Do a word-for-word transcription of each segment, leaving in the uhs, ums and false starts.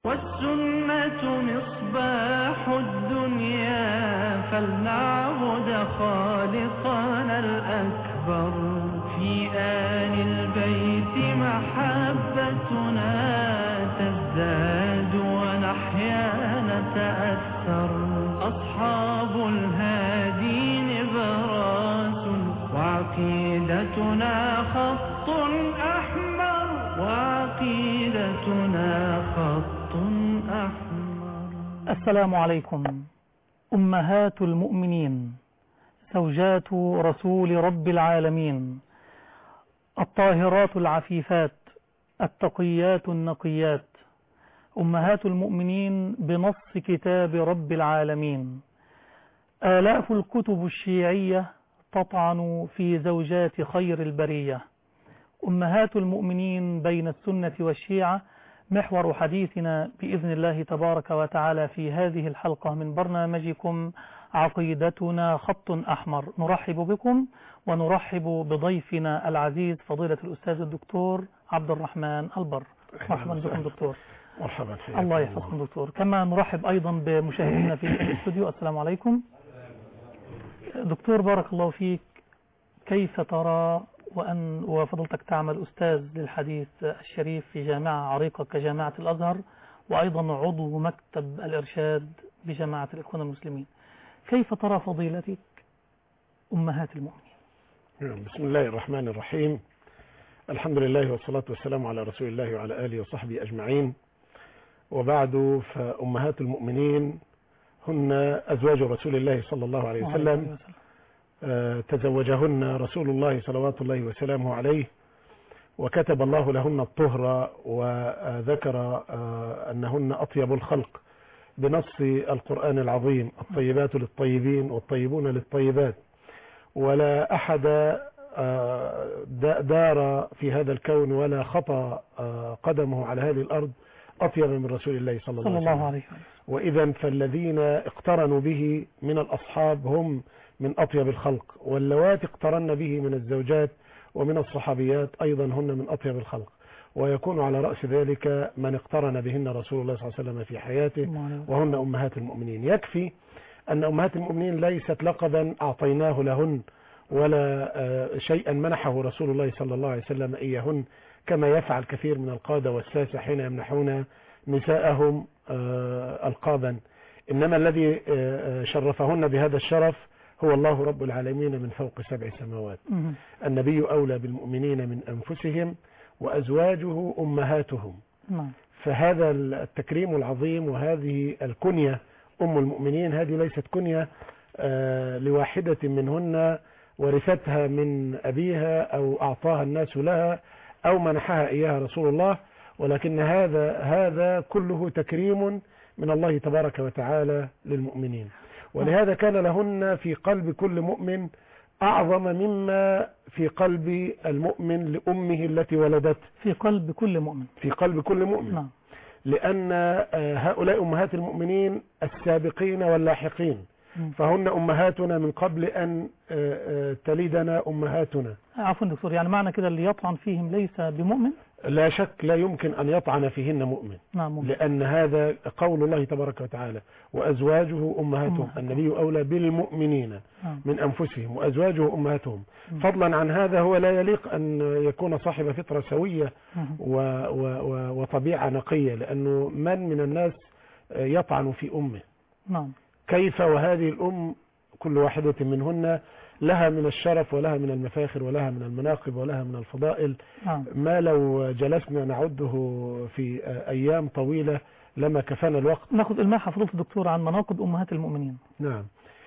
والسنة مصباح الدنيا فلنعبد خالقنا الأكبر. في آل البيت محبتنا تزداد ونحيا نتأثر. أصحاب الهادي نبراس وعقيدتنا خط أحمر وعقيدتنا خط أحمر. السلام عليكم. أمهات المؤمنين، زوجات رسول رب العالمين، الطاهرات العفيفات، التقيات النقيات، أمهات المؤمنين بنص كتاب رب العالمين. آلاف الكتب الشيعية تطعن في زوجات خير البرية. أمهات المؤمنين بين السنة والشيعة محور حديثنا بإذن الله تبارك وتعالى في هذه الحلقة من برنامجكم عقيدتنا خط أحمر. نرحب بكم ونرحب بضيفنا العزيز فضيلة الأستاذ الدكتور عبد الرحمن البر. مرحبا بكم دكتور. مرحبا فيك. الله يحفظكم دكتور. كما نرحب أيضا بمشاهدينا في الاستوديو. السلام عليكم دكتور، بارك الله فيك. كيف ترى وأن وفضلتك تعمل أستاذ للحديث الشريف في جامعة عريقة كجامعة الأزهر وأيضا عضو مكتب الإرشاد بجماعة الإخوان المسلمين، كيف ترى فضيلتك أمهات المؤمنين؟ بسم الله الرحمن الرحيم. الحمد لله والصلاة والسلام على رسول الله وعلى آله وصحبه أجمعين، وبعد، فأمهات المؤمنين هن أزواج رسول الله صلى الله عليه وسلم. تزوجهن رسول الله صلوات الله وسلامه عليه، وكتب الله لهن الطهر، وذكر أنهن أطيب الخلق بنص القرآن العظيم: الطيبات للطيبين والطيبون للطيبات. ولا أحد دار في هذا الكون ولا خطى قدمه على هذه الأرض أطيب من رسول الله صلى الله عليه وسلم. وإذا فالذين اقترنوا به من الأصحاب هم من أطيب الخلق، واللواتي اقترن به من الزوجات ومن الصحابيات أيضا هن من أطيب الخلق، ويكون على رأس ذلك من اقترن بهن رسول الله صلى الله عليه وسلم في حياته، وهن أمهات المؤمنين. يكفي أن أمهات المؤمنين ليست لقبا أعطيناه لهن ولا شيئا منحه رسول الله صلى الله عليه وسلم إياهن، كما يفعل كثير من القادة والساسة حين يمنحون نساءهم ألقابا، إنما الذي شرفهن بهذا الشرف هو الله رب العالمين من فوق سبع سماوات. النبي أولى بالمؤمنين من أنفسهم وأزواجه أمهاتهم. فهذا التكريم العظيم وهذه الكنية أم المؤمنين، هذه ليست كنية لواحدة منهن ورثتها من أبيها أو أعطاها الناس لها أو منحها إياها رسول الله، ولكن هذا هذا كله تكريم من الله تبارك وتعالى للمؤمنين. ولهذا كان لهن في قلب كل مؤمن أعظم مما في قلب المؤمن لأمه التي ولدته. في قلب كل مؤمن في قلب كل مؤمن نعم. لأن هؤلاء أمهات المؤمنين السابقين واللاحقين، فهن أمهاتنا من قبل أن تلدنا أمهاتنا. عفوا دكتور، يعني معنى كده اللي يطعن فيهم ليس بمؤمن؟ لا شك، لا يمكن أن يطعن فيهن مؤمن. نعم. لأن هذا قول الله تبارك وتعالى: وأزواجه أمهاتهم. النبي أولى بالمؤمنين نعم. من أنفسهم وأزواجه أمهاتهم. مم. فضلا عن هذا هو لا يليق أن يكون صاحب فطرة سوية و و و وطبيعة نقية، لأنه من من الناس يطعن في أمه؟ نعم. كيف وهذه الأم كل واحدة منهن لها من الشرف ولها من المفاخر ولها من المناقب ولها من الفضائل نعم. ما لو جلسنا نعده في أيام طويلة لما كفانا الوقت. ناخذ الماحة فضيلة الدكتور عن مناقب أمهات المؤمنين. نعم.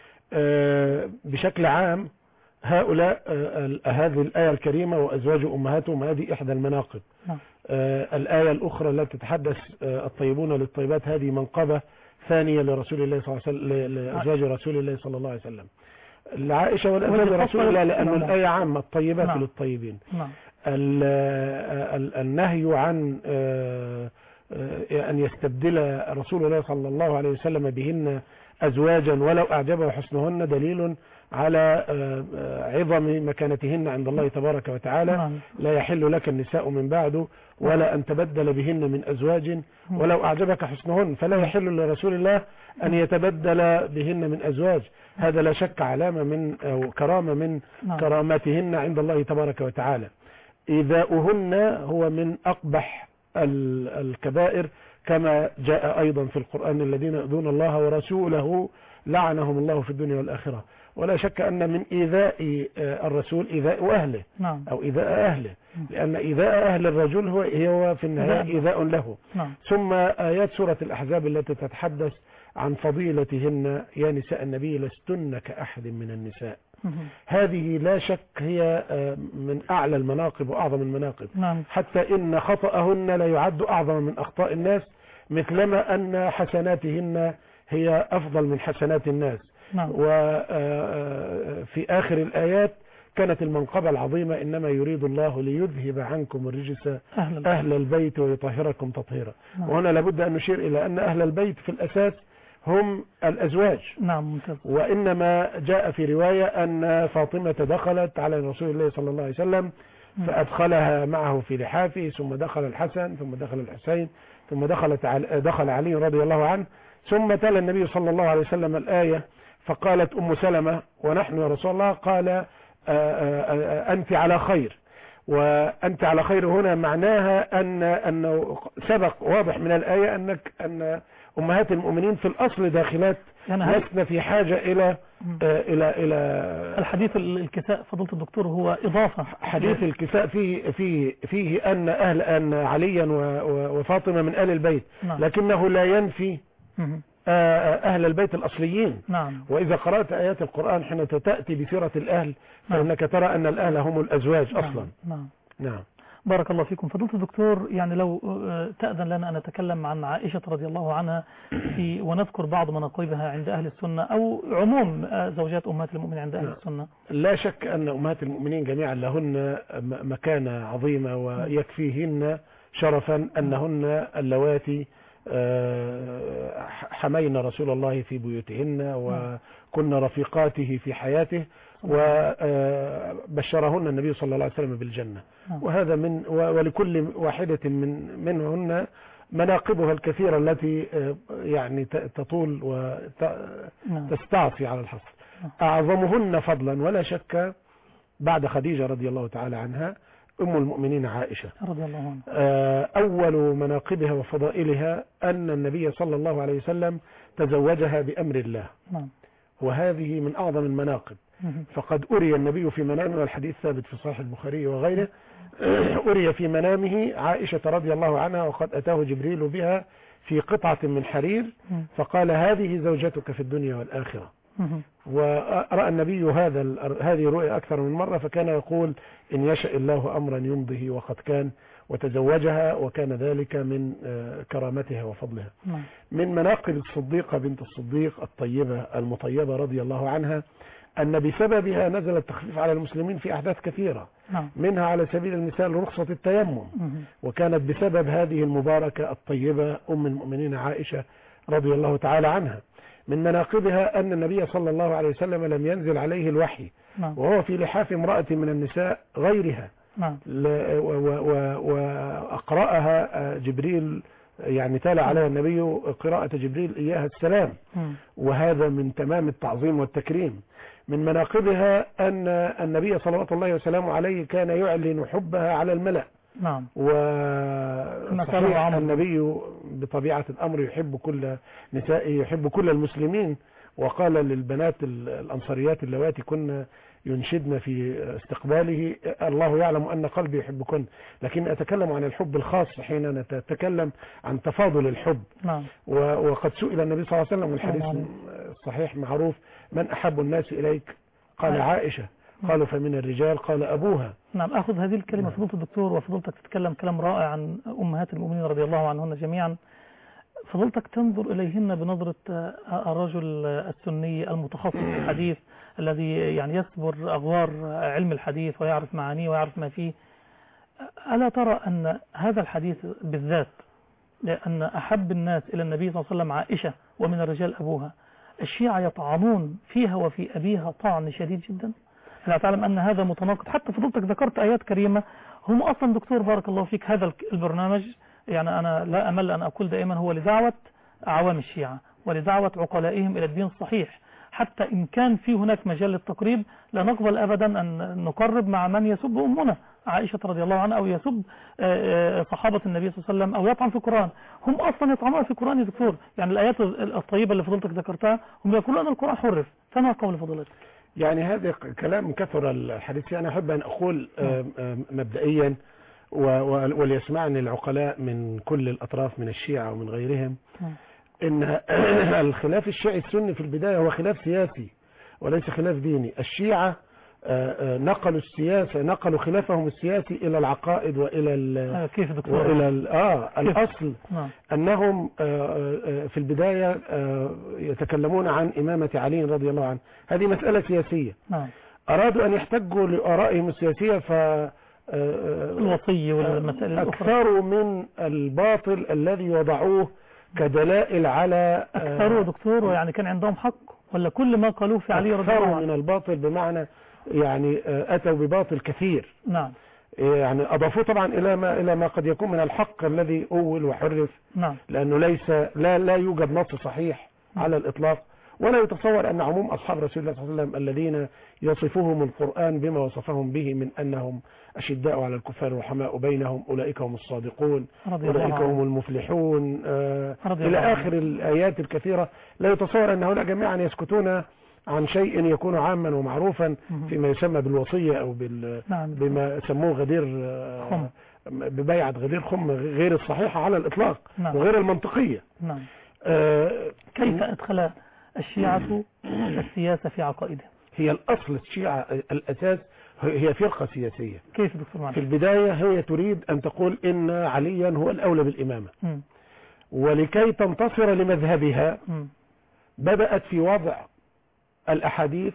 آه بشكل عام هؤلاء آه هذه الآية الكريمة وأزواج أمهاتهم هذه إحدى المناقب. نعم. آه الآية الأخرى التي تتحدث آه الطيبون للطيبات هذه منقبة ثانية لرسول الله صلى الله عليه وسلم، لأزواج رسول الله صلى الله عليه وسلم، لعائشة والأزواج رسول الله، لأن الآية عامة: الطيبات نعم. للطيبين. نعم. النهي عن أن يستبدل رسول الله صلى الله عليه وسلم بهن أزواجا ولو أعجبه حسنهن دليل على عظم مكانتهن عند الله تبارك وتعالى. لا يحل لك النساء من بعده ولا أن تبدل بهن من أزواج ولو أعجبك حسنهن، فلا يحل لرسول الله أن يتبدل بهن من أزواج. هذا لا شك علامة من أو كرامة من كراماتهن عند الله تبارك وتعالى. إيذاؤهن هو من أقبح الكبائر كما جاء أيضا في القرآن: الذين يؤذون الله ورسوله لعنهم الله في الدنيا والآخرة. ولا شك أن من إيذاء الرسول إيذاء أهله أو إيذاء أهله، لأن إيذاء أهل الرجل هو هو في النهاية إيذاء له. ثم آيات سورة الأحزاب التي تتحدث عن فضيلتهن: يا نساء النبي لستن كأحد من النساء. هذه لا شك هي من أعلى المناقب وأعظم المناقب، حتى إن خطأهن لا يعد أعظم من أخطاء الناس، مثلما أن حسناتهن هي أفضل من حسنات الناس. وفي آخر الآيات كانت المنقبة العظيمة: إنما يريد الله ليذهب عنكم الرجس أهل البيت ويطهركم تطهيرا. وهنا لابد أن نشير إلى أن أهل البيت في الأساس هم الأزواج. نعم. وإنما جاء في رواية أن فاطمة دخلت على رسول الله صلى الله عليه وسلم فأدخلها معه في لحافه، ثم دخل الحسن، ثم دخل الحسين، ثم دخلت دخل علي رضي الله عنه، ثم تلا النبي صلى الله عليه وسلم الآية فقالت أم سلمة: ونحن يا رسول الله؟ قال: آآ آآ أنت على خير. وأنت على خير هنا معناها أن أنه سبق واضح من الآية أنك أن أمهات المؤمنين في الأصل داخلات لسنا في حاجة إلى إلى إلى الحديث الكساء. فضيلة الدكتور هو إضافة. حديث الكساء فيه فيه فيه أن أهل أن عليا وفاطمة من آل البيت، لكنه لا ينفي أهل البيت الأصليين. نعم. وإذا قرأت آيات القرآن حين تأتي بسيرة الأهل فإنك ترى أن الأهل هم الأزواج أصلا. نعم. نعم. بارك الله فيكم. فضيلة الدكتور، يعني لو تأذن لنا أن نتكلم عن عائشة رضي الله عنها في ونذكر بعض مناقبها عند أهل السنة أو عموم زوجات أمهات المؤمنين عند أهل السنة. لا شك أن أمهات المؤمنين جميعا لهن مكانة عظيمة، ويكفيهن شرفا أنهن اللواتي حمين رسول الله في بيوتهن وكن رفيقاته في حياته، وبشرهن النبي صلى الله عليه وسلم بالجنة. وهذا من ولكل واحدة من منهن مناقبها الكثيرة التي يعني تطول وتستعصي على الحصر. أعظمهن فضلا ولا شك بعد خديجة رضي الله تعالى عنها أم المؤمنين عائشة رضي الله عنها. أول مناقبها وفضائلها أن النبي صلى الله عليه وسلم تزوجها بأمر الله، وهذه من أعظم المناقب. فقد أري النبي في منامه، والحديث ثابت في صحيح البخاري وغيره، أري في منامه عائشة رضي الله عنها وقد أتاه جبريل بها في قطعة من حرير فقال: هذه زوجتك في الدنيا والآخرة. ورأى النبي هذا هذه رؤيا أكثر من مرة، فكان يقول: إن يشاء الله أمرا يمضه، وقد كان وتزوجها، وكان ذلك من كرامتها وفضلها. من مناقب الصديقة بنت الصديق الطيبة المطيبة رضي الله عنها أن بسببها نزل التخفيف على المسلمين في أحداث كثيرة، منها على سبيل المثال رخصة التيمم، وكانت بسبب هذه المباركة الطيبة أم المؤمنين عائشة رضي الله تعالى عنها. من مناقبها أن النبي صلى الله عليه وسلم لم ينزل عليه الوحي وهو في لحاف امرأة من النساء غيرها، وأقرأها جبريل، يعني تلا عليها النبي قراءة جبريل إياها السلام، وهذا من تمام التعظيم والتكريم. من مناقبها أن النبي صلوات الله وسلامه عليه كان يعلن حبها على الملأ. نعم. وصحيح النبي بطبيعة الأمر يحب كل نسائه، يحب كل المسلمين، وقال للبنات الأنصاريات اللواتي كن ينشدن في استقباله: الله يعلم أن قلبي يحبكن. لكن أتكلم عن الحب الخاص حين نتكلم عن تفاضل الحب. نعم. وقد سئل النبي صلى الله عليه وسلم، والحديث الصحيح معروف: من أحب الناس إليك؟ قال: عائشة. قالوا: فمن الرجال؟ قال: أبوها. نعم. أخذ هذه الكلمة فضيلة الدكتور، وفضلتك تتكلم كلام رائع عن أمهات المؤمنين رضي الله عنهن جميعا. فضلتك تنظر إليهن بنظرة الرجل السني المتخصص في الحديث الذي يعني يسبر أغوار علم الحديث ويعرف معانيه ويعرف ما فيه. ألا ترى أن هذا الحديث بالذات، لأن أحب الناس إلى النبي صلى الله عليه وسلم عائشة ومن الرجال أبوها، الشيعة يطعنون فيها وفي أبيها طعن شديد جدا. لا تعلم أن هذا متناقض؟ حتى فضلتك ذكرت آيات كريمة. هم أصلا دكتور بارك الله فيك هذا البرنامج يعني أنا لا أمل أن أقول دائما هو لدعوة عوام الشيعة ولدعوة عقلائهم إلى الدين الصحيح، حتى إن كان في هناك مجال للتقريب لا نقبل أبدا أن نقرب مع من يسب أمنا عائشة رضي الله عنها أو يسب صحابة النبي صلى الله عليه وسلم أو يطعن في القرآن. هم أصلا يطعنون في القرآن يا دكتور. يعني الآيات الطيبة اللي فضلتك ذكرتها هم يقولون أن القرآن حرف. فما قول فضلتك؟ يعني هذا كلام كثر الحديث. أنا أحب أن أقول مبدئيا وليسمعني العقلاء من كل الأطراف من الشيعة ومن غيرهم إن الخلاف الشيعي السني في البداية هو خلاف سياسي وليس خلاف ديني. الشيعة نقلوا السياسة نقلوا خلافهم السياسي إلى العقائد وإلى كيف دكتور؟ وإلى ال آه الأصل أنهم في البداية يتكلمون إمامة إمامة علي رضي الله عنه. هذه مسألة سياسية. أرادوا أن يحتجوا لآرائهم السياسية ف الوصية والمسائل الأخرى أكثروا من الباطل الذي وضعوه كدلائل على أكثروا دكتور. ويعني كان عندهم حق ولا كل ما قالوه في علي رضي الله عنه؟ من الباطل بمعنى يعني أتوا بباطل كثير. نعم. يعني أضافوه طبعا إلى ما إلى ما قد يكون من الحق الذي أول وحرف. نعم. لأنه ليس لا لا يوجد نص صحيح على الإطلاق، ولا يتصور أن عموم أصحاب رسول الله صلى الله عليه وسلم الذين يصفهم القرآن بما وصفهم به من أنهم أشداء على الكفار رحماء بينهم أولئك هم الصادقون أولئك هم المفلحون آه إلى آخر الآيات الكثيرة. لا يتصور أن هؤلاء جميعا يسكتون عن شيء يكون عاما ومعروفا فيما يسمى بالوصية أو بال نعم. بما سموه غدير آه ببيعة غدير خم غير الصحيحة على الإطلاق. نعم. وغير المنطقية. نعم. آه كيف أدخل الشيعة السياسة في عقائدهم؟ هي الأصل الشيعة الأساس هي فرقة سياسية. كيف دكتور معنا؟ في البداية هي تريد أن تقول إن عليا هو الأولى بالإمامة. م. ولكي تنتصر لمذهبها م. بدأت في وضع الأحاديث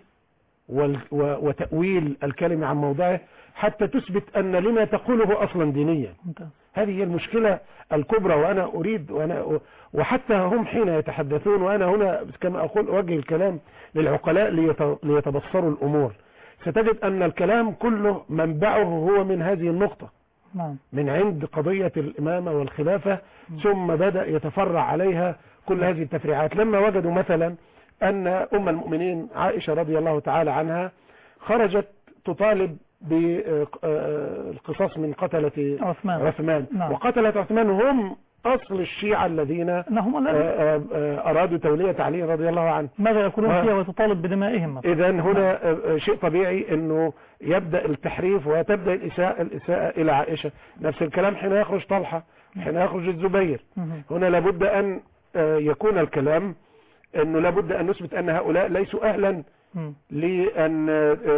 وتأويل الكلمة عن موضعه حتى تثبت أن لما تقوله أصلا دينيا. ممتاز. هذه هي المشكلة الكبرى. وأنا أريد وأنا وحتى هم حين يتحدثون وأنا هنا كما أقول أوجه الكلام للعقلاء ليتبصروا الأمور، ستجد أن الكلام كله منبعه هو من هذه النقطة. نعم. من عند قضية الإمامة والخلافة م. ثم بدأ يتفرع عليها كل هذه التفريعات. لما وجدوا مثلا أن أم المؤمنين عائشة رضي الله تعالى عنها خرجت تطالب بالقصاص من قتلة عثمان, عثمان. نعم. وقتلة عثمان هم أصل الشيعة الذين أرادوا تولية علي رضي الله عنه. ماذا يقولون فيها وتطالب بدمائهم؟ إذن هنا شيء طبيعي أنه يبدأ التحريف وتبدأ الإساءة, الإساءة إلى عائشة. نفس الكلام حين يخرج طلحة حين يخرج الزبير. هنا لابد أن يكون الكلام أنه لابد أن نثبت أن هؤلاء ليسوا أهلا لأن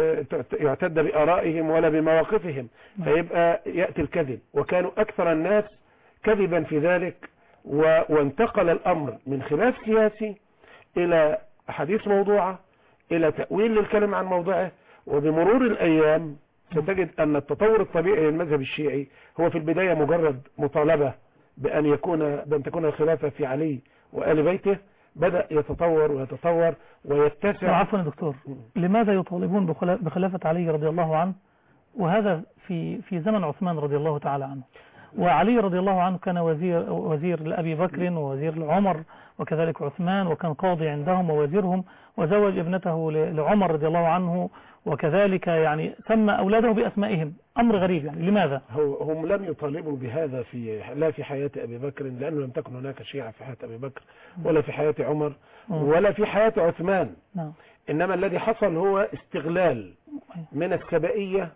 يعتد بآرائهم ولا بمواقفهم، فيبقى يأتي الكذب. وكانوا أكثر الناس كذبا في ذلك، وانتقل الأمر من خلاف سياسي إلى أحاديث موضوعة إلى تأويل للكلمة عن موضعه. وبمرور الأيام ستجد أن التطور الطبيعي للمذهب الشيعي هو في البداية مجرد مطالبة بأن يكون بأن تكون الخلافة في علي وآل بيته، بدأ يتطور ويتطور ويتسع. عفوا يا دكتور، لماذا يطالبون بخلافة علي رضي الله عنه وهذا في في زمن عثمان رضي الله تعالى عنه؟ وعلي رضي الله عنه كان وزير وزير لأبي بكر ووزير لعمر وكذلك عثمان، وكان قاضي عندهم ووزيرهم، وزوج ابنته لعمر رضي الله عنه، وكذلك يعني سمى أولاده بأسمائهم. أمر غريب يعني. لماذا؟ هم لم يطالبوا بهذا في لا في حياة أبي بكر، لأنه لم تكن هناك شيعة في حياة أبي بكر ولا في حياة عمر ولا في حياة عثمان. إنما الذي حصل هو استغلال من السبائية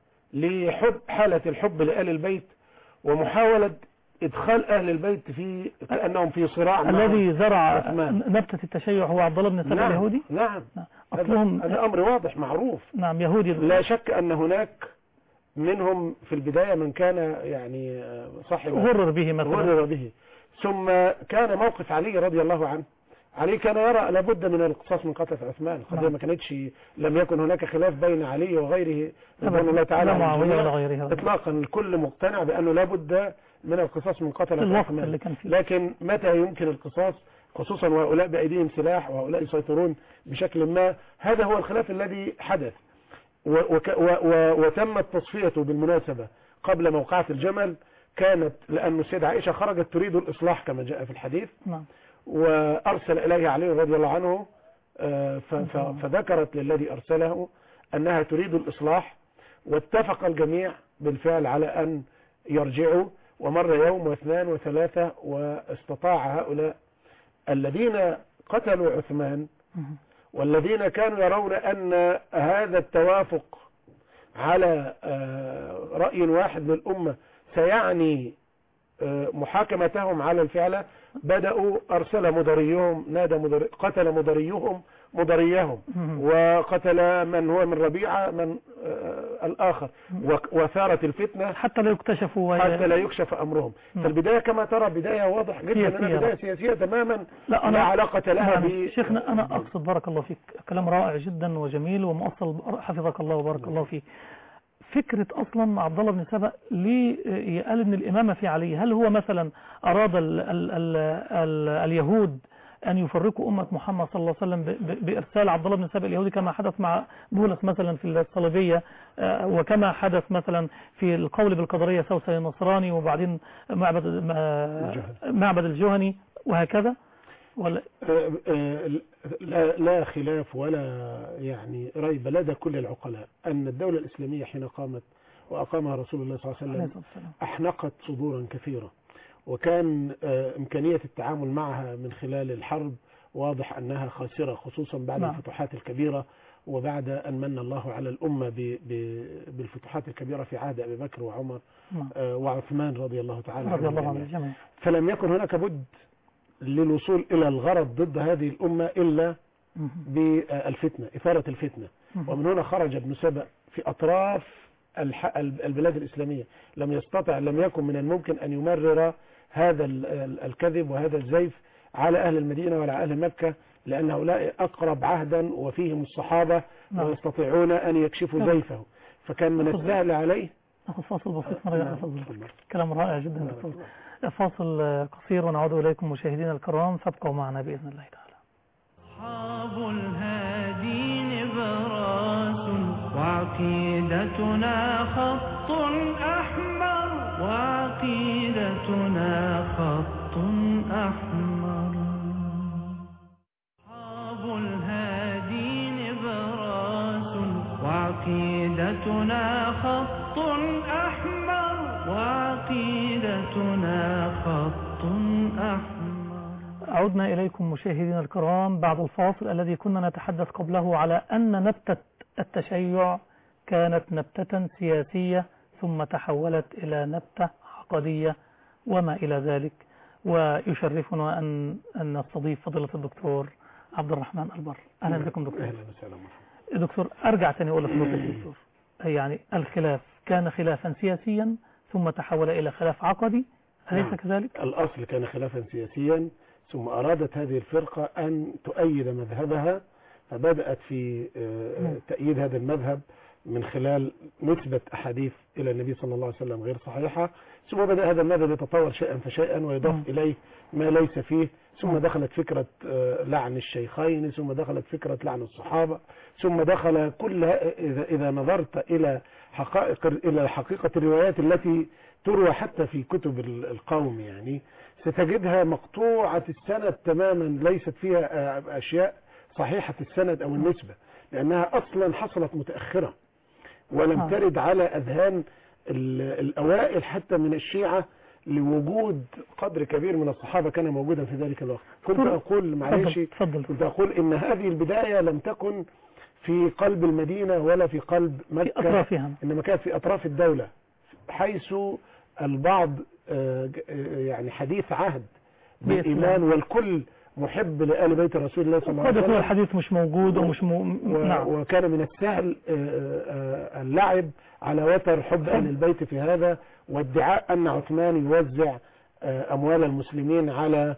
لحب حالة الحب لآل البيت ومحاولة إدخال أهل البيت في كأنهم في صراع. الذي زرع نبتة التشيع هو عبد الله بن سبأ. نعم. اليهودي. نعم. أصلهم هذا أمر واضح معروف. نعم يهودي. لا شك أن هناك منهم في البداية من كان يعني صحي غرر به مثلا غرر به ثم كان موقف علي رضي الله عنه. علي كان يرى لابد من القصاص من قتل عثمان. القضية ما كانتش لم يكن هناك خلاف بين علي وغيره رضوان الله تعالى عنه اطلاقا. الكل مقتنع بأنه لابد من القصاص من قتل عثمان، لكن متى يمكن القصاص؟ خصوصا وهؤلاء بأيديهم سلاح وهؤلاء يسيطرون بشكل ما. هذا هو الخلاف الذي حدث، وتمت تصفيته بالمناسبة قبل موقعة الجمل، كانت لأن السيدة عائشة خرجت تريد الإصلاح كما جاء في الحديث، وأرسل إليه علي رضي الله عنه فذكرت للذي أرسله أنها تريد الإصلاح، واتفق الجميع بالفعل على أن يرجعوا، ومر يوم واثنان وثلاثة، واستطاع هؤلاء الذين قتلوا عثمان والذين كانوا يرون أن هذا التوافق على رأي واحد للأمة سيعني محاكمتهم على الفعل، بدأوا أرسل مضريهم نادى مضري قتل مضريهم مضريهم، وقتل من هو من ربيعة من آه الآخر، وثارت الفتنة حتى لا يكتشفوا حتى لا يكشف أمرهم. فالبداية كما ترى بداية واضح جدا أنها بداية سياسية تماما لا, لا علاقة لها ب شيخنا. أنا أقصد بارك الله فيك، كلام رائع جدا وجميل ومؤصل، حفظك الله وبارك الله فيك. فكرة أصلا عبد الله بن سبأ ليه قال إن الإمامة في علي، هل هو مثلا أراد ال ال ال ال اليهود أن يفرقوا أمة محمد صلى الله عليه وسلم بإرسال عبد الله بن سبأ اليهودي كما حدث مع بولس مثلا في الصليبية، وكما حدث مثلا في القول بالقدرية سوسة النصراني وبعدين معبد معبد الجهني وهكذا؟ ولا لا, لا خلاف ولا يعني ريب لدى كل العقلاء أن الدولة الإسلامية حين قامت وأقامها رسول الله صلى الله عليه وسلم أحنقت صدورا كثيرة، وكان إمكانية التعامل معها من خلال الحرب واضح أنها خاسرة، خصوصا بعد نعم. الفتوحات الكبيرة، وبعد أن من الله على الأمة بالفتوحات الكبيرة في عهد أبي بكر وعمر نعم. وعثمان رضي الله تعالى رضي الله عنه الجميع. فلم يكن هناك بد للوصول إلى الغرض ضد هذه الأمة إلا بالفتنة، إثارة الفتنة. ومن هنا خرج ابن سبأ في أطراف البلاد الإسلامية، لم يستطع لم يكن من الممكن أن يمرر هذا الكذب وهذا الزيف على أهل المدينة وعلى أهل مكة، لأن هؤلاء أقرب عهدا وفيهم الصحابة ويستطيعون أن يكشفوا زيفه، فكان من السهل عليه. ناخذ فاصل بسيط مرة. كلام رائع جدا دكتور. فاصل قصير ونعود إليكم مشاهدينا الكرام، فابقوا معنا بإذن الله تعالى. أصحاب الهادي نبراس وعقيدتنا خط أحمر، وعقيدتنا خط أحمر. أصحاب الهادي نبراس وعقيدتنا خط أحمر، وعقيدتنا خط أحمر. عدنا إليكم مشاهدينا الكرام بعد الفاصل الذي كنا نتحدث قبله على أن نبتة التشيع كانت نبتة سياسية ثم تحولت إلى نبتة عقدية وما إلى ذلك. ويشرفنا أن أن نستضيف فضيلة الدكتور عبد الرحمن البر. أهلا بكم دكتور. أهلا وسهلا. دكتور أرجع تاني أقول لفضيلة الدكتور، يعني الخلاف كان خلافا سياسيا ثم تحول إلى خلاف عقدي، أليس نعم. كذلك؟ الأصل كان خلافا سياسيا، ثم أرادت هذه الفرقة أن تؤيد مذهبها، فبدأت في تأييد هذا المذهب من خلال نسبة أحاديث إلى النبي صلى الله عليه وسلم غير صحيحة، ثم بدأ هذا المذهب يتطور شيئا فشيئا ويضاف م. إليه ما ليس فيه، ثم دخلت فكرة لعن الشيخين، ثم دخلت فكرة لعن الصحابة، ثم دخل كل إذا, إذا نظرت إلى حقائق إلى حقيقة الروايات التي تروى حتى في كتب القوم، يعني ستجدها مقطوعة السند تماما، ليست فيها أشياء صحيحة السند أو النسبة، لأنها أصلا حصلت متأخرة ولم ترد على أذهان الأوائل حتى من الشيعة، لوجود قدر كبير من الصحابة كان موجودا في ذلك الوقت. كنت أقول معلش كنت أقول إن هذه البداية لم تكن في قلب المدينة ولا في قلب مكة، إنما كانت في أطراف الدولة، حيث البعض يعني حديث عهد بالإيمان والكل محب لآل بيت رسول الله صلى الله عليه وسلم. الحديث مش موجود ومش م... نعم. وكان من السهل اللعب على وتر حب أهل البيت في هذا، وادعاء أن عثمان يوزع أموال المسلمين على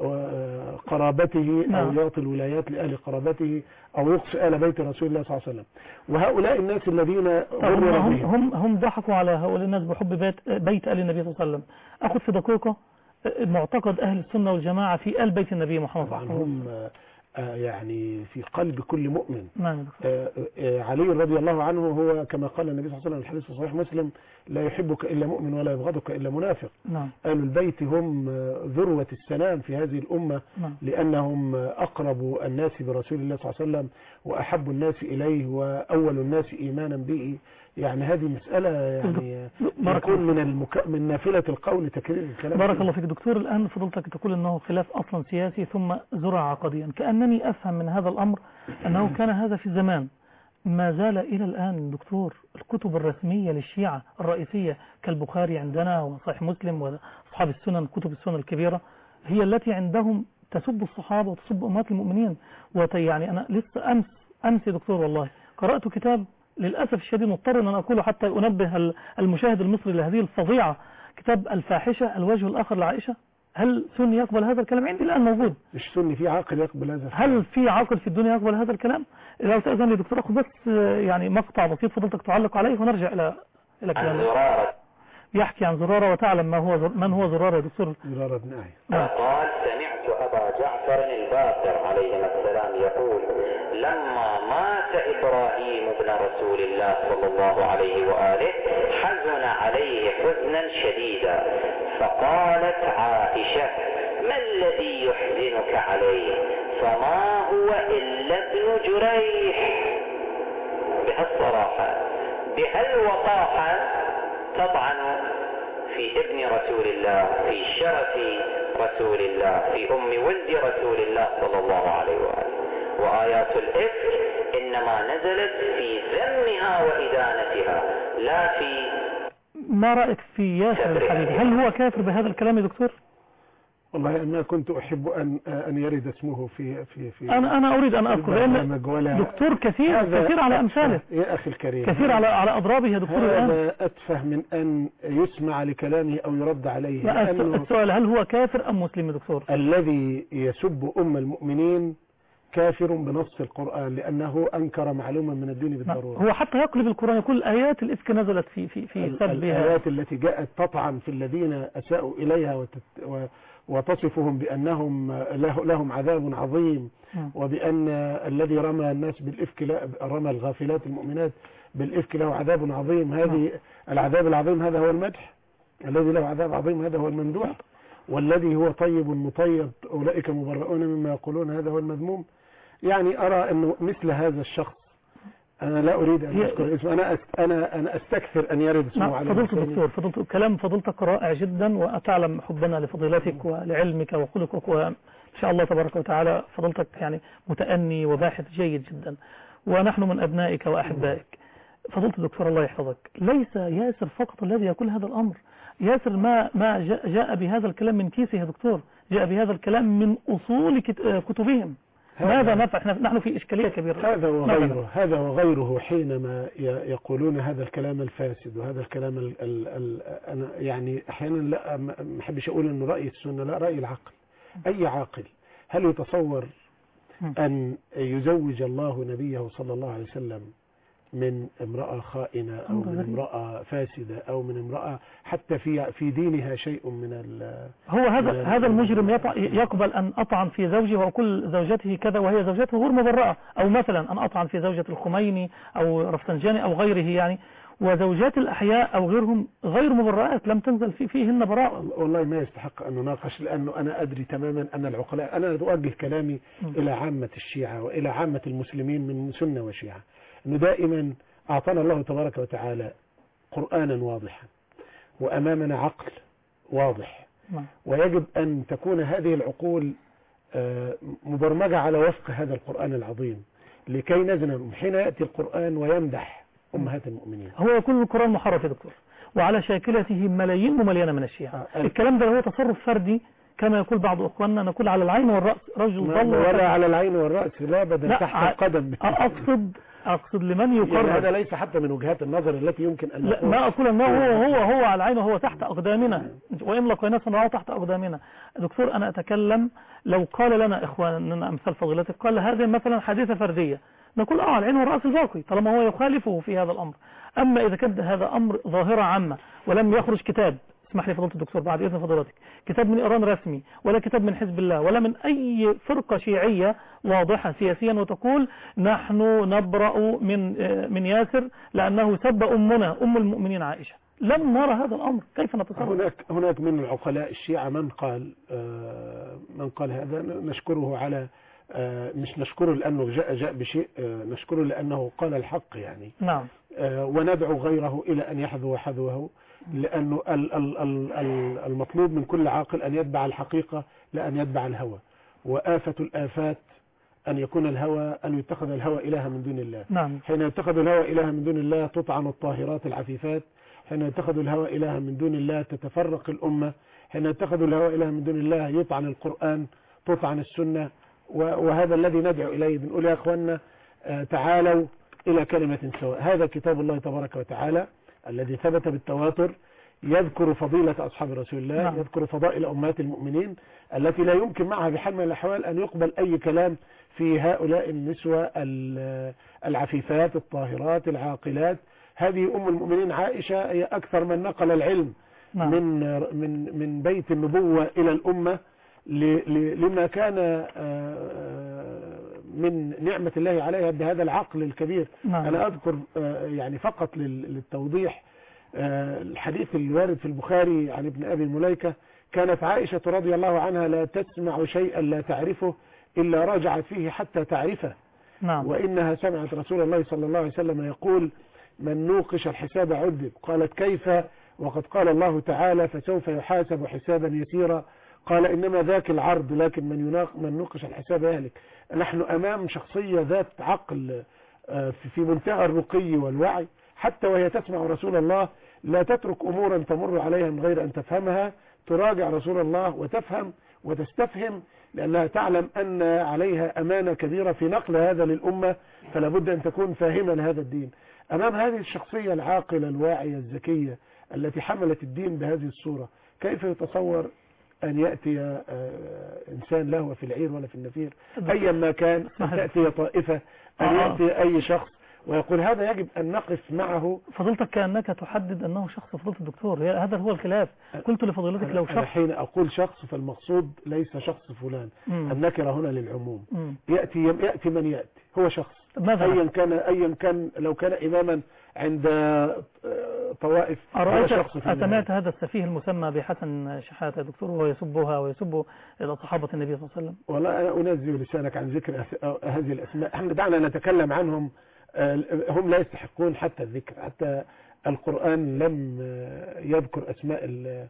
قرابته نعم. أو يعطي الولايات لأهل قرابته أو يقصي آل بيت رسول الله صلى الله عليه وسلم. وهؤلاء الناس الذين هم, هم, هم ضحكوا على هؤلاء الناس بحب بيت, بيت آل النبي صلى الله عليه وسلم. أخذ في دقيقة معتقد أهل السنة والجماعة في آل بيت النبي محمد طبعا صلى الله عليه وسلم. هم آه يعني في قلب كل مؤمن. نعم. آه آه علي رضي الله عنه هو كما قال النبي صلى الله عليه وسلم الحديث في صحيح مسلم: لا يحبك إلا مؤمن ولا يبغضك إلا منافق. نعم. آل البيت هم ذروة السلام في هذه الأمة. نعم. لأنهم أقرب الناس برسول الله صلى الله عليه وسلم وأحب الناس إليه وأول الناس إيمانا به. يعني هذه مسألة يعني يكون من المك... من نافلة القول تكرير الكلام. بارك الله فيك دكتور. الآن فضلتك تقول أنه خلاف أصلا سياسي ثم زرع عقديا، كأنني أفهم من هذا الأمر أنه كان هذا في الزمان ما زال إلى الآن دكتور. الكتب الرسمية للشيعة الرئيسية كالبخاري عندنا وصحيح مسلم وأصحاب السنن كتب السنن الكبيرة هي التي عندهم تسب الصحابة وتسب أمهات المؤمنين. ويعني أنا لسه أمس أمس دكتور والله قرأت كتاب للأسف الشديد مضطر أن أقوله حتى أنبه المشاهد المصري لهذه الفظيعة، كتاب الفاحشة الوجه الآخر لعائشة. هل سني يقبل هذا الكلام؟ عندي الآن موجود. مش سني، في عاقل يقبل هذا الكلام. هل في عاقل في الدنيا يقبل هذا الكلام؟ لو تأذن لي دكتور أخذ بس يعني مقطع بسيط فضلتك تعلق عليه ونرجع إلى إلى كلامه. يحكي عن زرارة وتعلم ما هو من هو زرارة يا دكتور. زرارة بن أعي قال: سمعت أبا جعفر الباقر عليهما السلام يقول: لما مات إبراهيم بن رسول الله صلى الله عليه وآله حزن عليه حزنا شديدا، فقالت عائشة: ما الذي يحزنك عليه؟ فما هو إلا ابن جريح. بهالصراحة بهالوقاحة تطعن في ابن رسول الله، في شرف رسول الله، في أم ولد رسول الله صلى الله عليه وآله. وآيات الإفك إنما نزلت في ذمها وإدانتها لا في. ما رأيك في ياسر الحبيب؟ هل هو كافر بهذا الكلام يا دكتور؟ والله أنا كنت أحب أن أن يرد اسمه في في في أنا أنا أريد أن أذكر لأن دكتور كثير كثير على أمثاله يا أخي الكريم، كثير على على أضرابه يا دكتور. هذا الآن أتفه من أن يسمع لكلامه أو يرد عليه. لا السؤال هل هو كافر أم مسلم يا دكتور؟ الذي يسب أم المؤمنين كافر بنص القرآن لأنه أنكر معلومة من الدين بالضرورة. هو حتى يقلب القرآن يقول آيات الإفك نزلت في في في سبها، الآيات التي جاءت تطعن في الذين أساءوا إليها وتت و وتصفهم بأنهم لهم عذاب عظيم، وبأن الذي رمى الناس بالإفك لا رمى الغافلات المؤمنات بالإفك له عذاب عظيم. هذه العذاب العظيم هذا هو المدح، الذي له عذاب عظيم هذا هو الممدوح، والذي هو طيب مطيب أولئك مبرؤون مما يقولون هذا هو المذموم. يعني أرى أنه مثل هذا الشخص أنا لا أريد أن أذكر اسمه، أنا أنا أنا أستكثر أن يرد اسمه على فضلت دكتور. فضلت كلام فضلتك رائع جدا، وأتعلم حبنا لفضيلتك ولعلمك وخلقك، وإن شاء الله تبارك وتعالى فضلتك يعني متأني وباحث جيد جدا، ونحن من أبنائك وأحبائك. فضلت دكتور الله يحفظك. ليس ياسر فقط الذي يقول هذا الأمر، ياسر ما ما جاء بهذا الكلام من كيسه يا دكتور، جاء بهذا الكلام من أصول كتبهم. ماذا نفع؟ نحن في إشكالية كبيرة. هذا وغيره هذا وغيره حينما يقولون هذا الكلام الفاسد وهذا الكلام ال ال ال أنا يعني أحيانا لا ما أحبش أقول إنه رأي السنة، لا، رأي العقل. أي عاقل هل يتصور أن يزوج الله نبيه صلى الله عليه وسلم من امرأة خائنة أو من امرأة فاسدة أو من امرأة حتى في في دينها شيء من ال هو هذا هذا المجرم يقبل أن أطعن في زوجه وكل زوجته كذا وهي زوجته غير مبرأة، أو مثلا أن أطعن في زوجة الخميني أو رفسنجاني أو غيره يعني، وزوجات الأحياء أو غيرهم غير مبرئات لم تنزل في فيهن براءة. والله ما يستحق أن نناقش، لأنه أنا أدري تماما أن العقلاء، أنا أوجه كلامي م. إلى عامة الشيعة وإلى عامة المسلمين من سنة وشيعة، أنه دائما أعطانا الله تبارك وتعالى قرآنا واضحا وأمامنا عقل واضح، م. ويجب أن تكون هذه العقول مبرمجة على وفق هذا القرآن العظيم لكي نزن حين يأتي القرآن ويمدح أمهات المؤمنين. هو يكون القرآن محرف يا دكتور، وعلى شاكلته ملايين مملينة من الشيعة. آه. الكلام ده هو تصرف فردي كما يقول بعض أخواننا، نقول على العين والرأس، رجل ضل ولا على العين والرأس، لا بدل تحت القدم. أقصد أقصد لمن يقرر، يعني هذا ليس حتى من وجهات النظر التي يمكن أن لا ما أقول أنه هو هو هو على العين وهو تحت أقدامنا، وإن لقينا صنعه تحت أقدامنا. دكتور أنا أتكلم لو قال لنا إخواننا أمثال فضيلتك قال هذه مثلا حادثة فردية، نقول اه العين والرأس الباقي طالما هو يخالفه في هذا الأمر. أما إذا كان هذا أمر ظاهرة عامة ولم يخرج كتاب اسمح لي فضيلة الدكتور بعد إذن فضيلتك، كتاب من إيران رسمي ولا كتاب من حزب الله ولا من أي فرقة شيعية واضحة سياسيا وتقول نحن نبرأ من من ياسر لأنه سب أمنا أم المؤمنين عائشة. لم نرى هذا الأمر، كيف نتصور؟ هناك هناك من العقلاء الشيعة من قال من قال هذا، نشكره على مش نشكره لأنه جاء جاء بشيء، نشكره لأنه قال الحق يعني. نعم. وندعو غيره إلى أن يحذو حذوه، لأنه المطلوب من كل عاقل أن يتبع الحقيقة لا أن يتبع الهوى، وآفة الآفات أن يكون الهوى أن يتخذ الهوى إله من دون الله. نعم. حين يتخذ الهوى إله من دون الله تطعن الطاهرات العفيفات، حين يتخذ الهوى إله من دون الله تتفرق الأمة، حين يتخذ الهوى إله من دون الله يطعن القرآن، تطعن السنة، وهذا الذي ندعو إليه. بنقول يا أخوانا تعالوا إلى كلمة سواء. هذا كتاب الله تبارك وتعالى الذي ثبت بالتواتر، يذكر فضيلة أصحاب رسول الله، نعم. يذكر فضائل أمهات المؤمنين التي لا يمكن معها بحال من الأحوال أن يقبل أي كلام في هؤلاء النسوة العفيفات الطاهرات العاقلات. هذه أم المؤمنين عائشة هي أكثر من نقل العلم، نعم. من من من بيت النبوة إلى الأمة لما كان من نعمة الله عليها بهذا العقل الكبير. نعم. أنا أذكر يعني فقط للتوضيح الحديث الوارد في البخاري عن ابن أبي مليكة، كانت عائشة رضي الله عنها لا تسمع شيئا لا تعرفه إلا راجعت فيه حتى تعرفه. نعم. وإنها سمعت رسول الله صلى الله عليه وسلم يقول من نوقش الحساب عذب. قالت كيف وقد قال الله تعالى فسوف يحاسب حسابا يسيرا. قال إنما ذاك العرض لكن من يناق من نوقش الحساب يهلك. نحن أمام شخصية ذات عقل في منتهى الرقي والوعي، حتى وهي تسمع رسول الله لا تترك أمورا تمر عليها من غير أن تفهمها، تراجع رسول الله وتفهم وتستفهم، لأنها تعلم أن عليها أمانة كبيرة في نقل هذا للأمة، فلا بد أن تكون فاهمة لهذا الدين. أمام هذه الشخصية العاقلة الواعية الذكية التي حملت الدين بهذه الصورة، كيف يتصور أن يأتي إنسان له في العير ولا في النفير أيا ما كان، أن تأتي طائفة، أن يأتي أي شخص ويقول هذا يجب أن نقف معه؟ فضلتك كأنك تحدد أنه شخص. فضلت الدكتور هذا هو الخلاف. قلت لفضيلتك لو شخص، حين أقول شخص فالمقصود ليس شخص فلان، النكرة هنا للعموم. مم. يأتي يأتي من يأتي هو شخص أيا كان أيا كان لو كان إماما عند طوائف. أرأيت أسمعت هذا السفيه المسمى بحسن شحاتة يا دكتور وهو يسبها ويسب إلى صحابة النبي صلى الله عليه وسلم؟ والله أنا أنزل لسانك عن ذكر هذه الأسماء، دعنا نتكلم عنهم، هم لا يستحقون حتى الذكر، حتى القرآن لم يذكر أسماء ال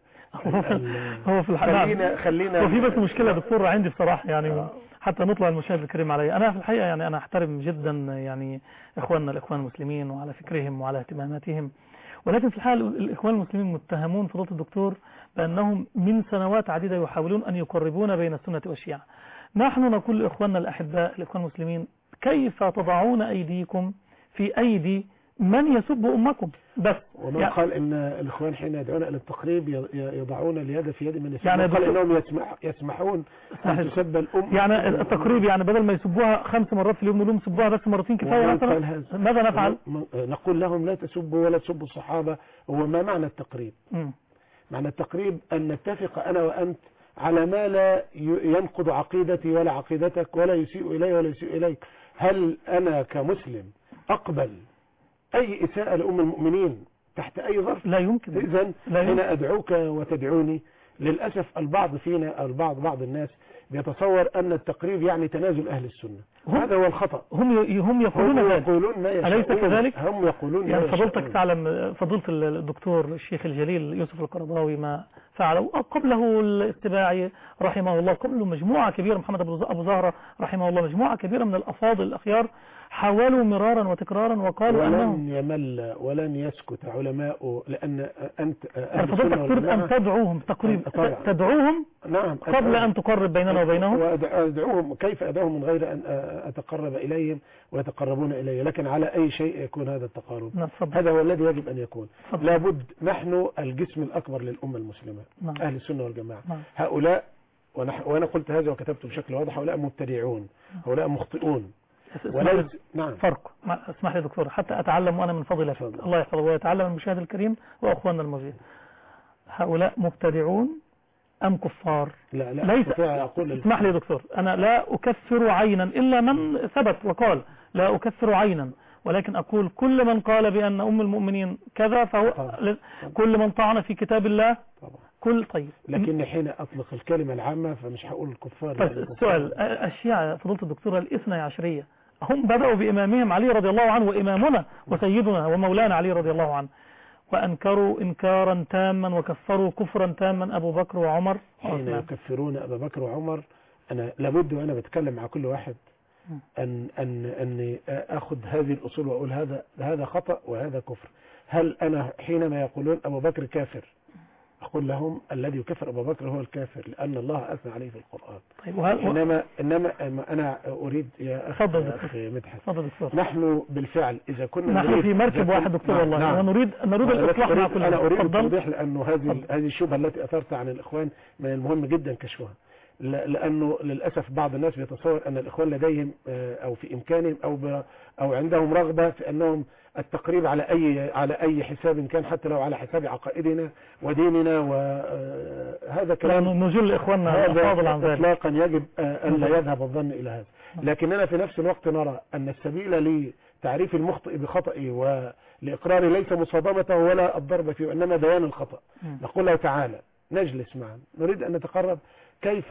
هو في الحقيقة خلينا خلينا وفي بس مشكلة دكتور عندي بصراحة يعني حتى نطلع المشاهد الكريم علي. أنا في الحقيقة يعني أنا أحترم جدا يعني إخواننا الإخوان المسلمين وعلى فكرهم وعلى اهتماماتهم، ولكن في الحال الإخوان المسلمين متهمون فضيلة الدكتور بأنهم من سنوات عديدة يحاولون أن يقربون بين السنة والشيعة. نحن نقول لإخواننا الأحباء الإخوان المسلمين كيف تضعون أيديكم في أيدي من يسب أمكم بس؟ ومن يعني قال إن الإخوان حين يدعون إلى التقريب يضعون اليد في يد من يسب، يعني قال إنهم يسمح يسمحون أن تسب الأم. يعني التقريب يعني بدل ما يسبوها خمس مرات في اليوم نقول لهم سبوها بس مرتين كفاية مثلا. ماذا نفعل؟ نقول لهم لا تسبوا ولا تسبوا الصحابة. هو ما معنى التقريب؟ م. معنى التقريب أن نتفق أنا وأنت على ما لا ينقض عقيدتي ولا عقيدتك ولا يسيء إلي ولا يسيء إليك. هل أنا كمسلم أقبل أي إساءة لأم المؤمنين تحت أي ظرف؟ لا يمكن. إذن هنا أدعوك وتدعوني. للأسف البعض فينا البعض بعض الناس بيتصور أن التقريب يعني تنازل أهل السنة. هذا هو الخطأ. هم هم يقولون هم يقولون ما يشاءون. أليس كذلك؟ هم يقولون يعني فضلتك تعلم فضلت الدكتور الشيخ الجليل يوسف القرضاوي ما فعله، قبله الاتباعي رحمه الله، قبله مجموعة كبيرة محمد أبو زهرة رحمه الله، مجموعة كبيرة من الأفاضل الأخيار حاولوا مرارا وتكرارا وقالوا ولن أنهم يمل ولن يسكت علماء، لأن أنت فضلتك تريد أن تدعوهم تقريب تدعوهم نعم قبل أن تقرب بيننا وبينهم. وأدعوهم كيف أدعوهم من غير أن أتقرب إليهم ويتقربون إلي، لكن على أي شيء يكون هذا التقارب. نعم. هذا هو الذي يجب أن يكون. فضل. لابد نحن الجسم الأكبر للأمة المسلمة. نعم. أهل السنة والجماعة. نعم. هؤلاء وأنا قلت هذا وكتبت بشكل واضح، هؤلاء مبتدعون، هؤلاء مخطئون. وليس نعم. فرق. اسمح لي دكتور حتى أتعلم وأنا من فضلك. الله يحفظه ويتعلم المشاهد الكريم وأخواننا الموجودين. هؤلاء مبتدعون أم كفار؟ لا لا ليس أقول اسمح لي يا دكتور، أنا لا أكفر عينا إلا من ثبت وقال، لا أكفر عينا، ولكن أقول كل من قال بأن أم المؤمنين كذا فهو طبعا. كل من طعن في كتاب الله طبعا. كل طيب، لكن حين أطلق الكلمة العامة فمش هقول الكفار. طيب السؤال، الشيعة فضيلة الدكتورة الاثنى عشرية هم بدأوا بإمامهم علي رضي الله عنه، وإمامنا وسيدنا ومولانا علي رضي الله عنه، وأنكروا إنكارا تاما وكفروا كفرا تاما أبو بكر وعمر. حين يكفرون أبا بكر وعمر أنا لابد وأنا بتكلم مع كل واحد أن أن أني أخذ هذه الأصول وأقول هذا هذا خطأ وهذا كفر. هل أنا حينما يقولون أبو بكر كافر أقول لهم الذي يكفر أبو بكر هو الكافر لأن الله أثنى عليه في القرآن. طيب إنما إنما أنا أريد يا أخي مدحت، نحن بالفعل إذا كنا نحن في مركب واحد دكتور والله نعم. ونريد نريد الإصلاح مع كل. أنا أريد التوضيح لأنه هذه هذه الشبهة التي أثرت عن الإخوان من المهم جدا كشفها، لأنه للأسف بعض الناس بيتصور أن الإخوان لديهم أو في إمكانهم أو أو عندهم رغبة في أنهم التقريب على أي على أي حساب كان، حتى لو على حساب عقائدنا وديننا، وهذا كلام نجل إخواننا الفاضل عن ذلك إطلاقا يجب أن لا يذهب الظن إلى هذا. لكننا في نفس الوقت نرى أن السبيل لتعريف المخطئ بخطئه ولإقراره ليس مصادمته ولا الضرب فيه، وإنما بيان الخطأ. نقول له تعالى نجلس معا نريد أن نتقرب، كيف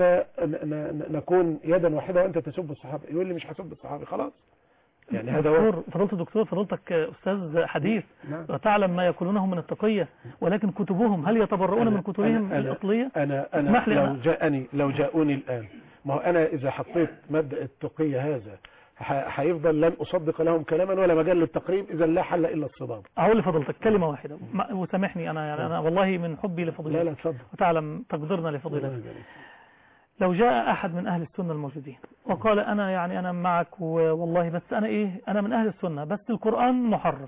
نكون يدا واحدة وأنت تسب الصحابة؟ يقول لي مش هسب الصحابة، خلاص يعني هذا هو. فضلت الدكتور فضلتك أستاذ حديث نعم. وتعلم ما يقولونه من التقية، ولكن كتبهم هل يتبرؤون من كتبهم أنا الأصلية؟ أنا أنا لو أنا. جاءني لو جاءوني الآن، ما هو أنا إذا حطيت مبدأ التقية هذا هيفضل لن أصدق لهم كلاما ولا مجال للتقريب، إذا لا حل إلا الصدام. أقول لفضلتك كلمة واحدة وسامحني أنا يعني أنا والله من حبي لفضيلتك، لا لا تفضل، وتعلم تقدرنا لفضيلتك. لو جاء أحد من أهل السنة الموجودين وقال أنا يعني أنا معك والله بس أنا إيه أنا من أهل السنة بس القرآن محرف،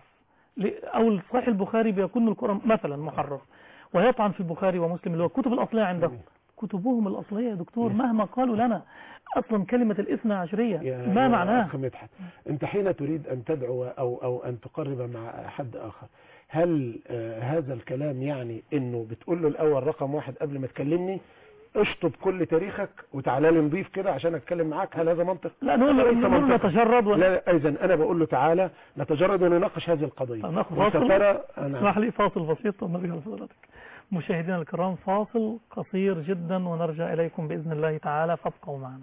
أو صحيح البخاري بيكون القرآن مثلا محرف، ويطعن في البخاري ومسلم اللي هو الكتب الأصلية عندهم، كتبهم الأصلية يا دكتور مهما قالوا لنا أصلا كلمة الاثنى عشرية ما معناها؟ أنت حين تريد أن تدعو أو أو أن تقرب مع حد آخر، هل آه هذا الكلام يعني إنه بتقول له الأول رقم واحد قبل ما تكلمني اشطب كل تاريخك وتعالى لي نضيف كده عشان اتكلم معاك؟ هل هذا منطق؟ لا نقول له نتجرد ولا لا. اذا انا بقول له تعالى نتجرد ونناقش هذه القضيه. وسترى اسمح لي فاصل بسيط ونرجع لحضرتك. مشاهدينا الكرام فاصل قصير جدا ونرجع اليكم باذن الله تعالى، فابقوا معنا.